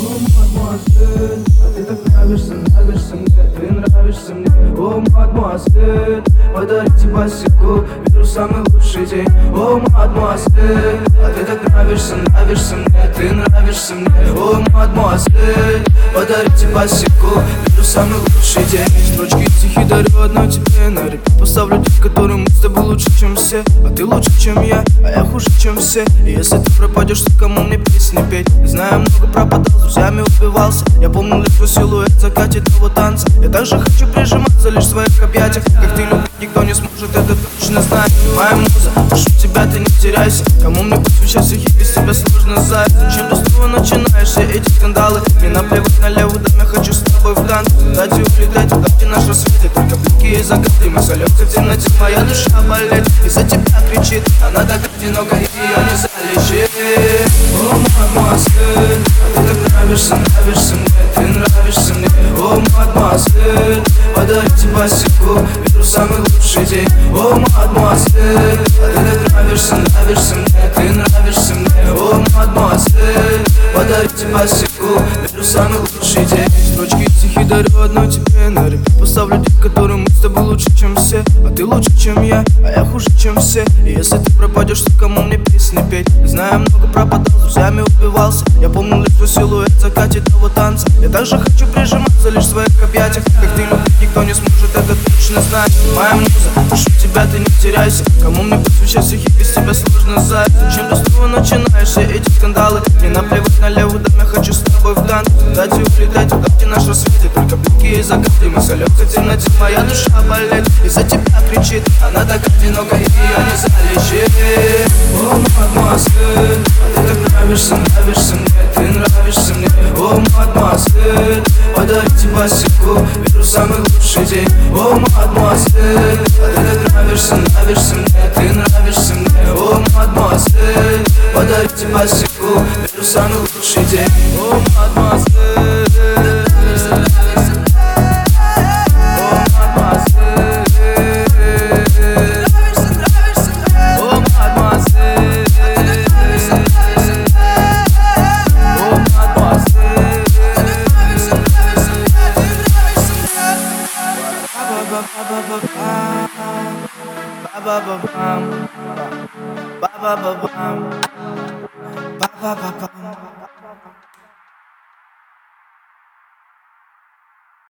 О, мадемуазель, а ты так нравишься, нравишься мне, ты нравишься мне. О, мадемуазель, подарите босику, веру в самый лучший день. О, мадемуазель, а ты так нравишься, нравишься мне, ты нравишься мне. О, мадемуазель, подарите босику, веру в самый лучший день. Строчки стихи дарю одной тебе, на репит поставлю тех, которым мы с тобой лучше, чем все. А ты лучше, чем я, а я хуже, чем все. И если ты пропадешь, то кому мне песни петь? Знаю, много пропадал, с друзьями убивался. Я помню лишь твой силуэт в закате того танца. Я также хочу прижиматься лишь в своих объятиях. Как ты любишь, никто не сможет это точно знать. Моя муза, прошу тебя, ты не теряйся. Кому мне посвящать стихи, без тебя сложно знать. Зачем ты снова начинаешь все эти скандалы? Мне наплевать на левую дам, я хочу с тобой в танце. Дать и улетать, туда, где наш рассвет. Только блики и загадки, мы сольемся в темноте. Моя душа болит, из-за тебя кричит. Она так одинока, и ее не залечит. О, мадемуазель, а ты так нравишься, нравишься мне, ты нравишься мне. О, мадемуазель, подарите босику, веру в самый лучший день. О, мадемуазель, а ты так нравишься, нравишься мне, ты нравишься мне. О, мадемуазель, подарите босику, веру в самый лучший день. Строчки стихи дарю одной тебе, на репит поставлю тех, которым мы с тобой лучше, чем все. А ты лучше, чем я, а я хуже, чем все. И если ты пропадешь, то кому мне песни петь? Знаю, много пропадал, с друзьями убивался. Я помню лишь твой силуэт в закате того танца. Я также хочу прижиматься лишь в своих объятиях. Как ты любишь, никто не сможет это точно знать. Моя муза, прошу тебя, ты не теряйся. Кому мне посвящать стихи, без тебя сложно знать. Зачем ты снова начинаешь все эти скандалы? Мне наплевать на левую дам, я хочу с тобой в танце. Дать и улетать, туда, где наш рассвет. Только блики и загадки, мы сольемся в темноте. Моя душа болит, из-за тебя кричит. Она так одинока, и ее не залечит. О, мадемуазель, а ты так нравишься, нравишься мне, ты нравишься мне. О, мадемуазель, подарите босику, веру в самый лучший день. О, мадемуазель, а ты так нравишься, нравишься мне, ты нравишься мне. О, мадемуазель, подарите босику, веру в самый лучший день. О, мадемуазель. Ba ba ba bum, ba ba ba bum.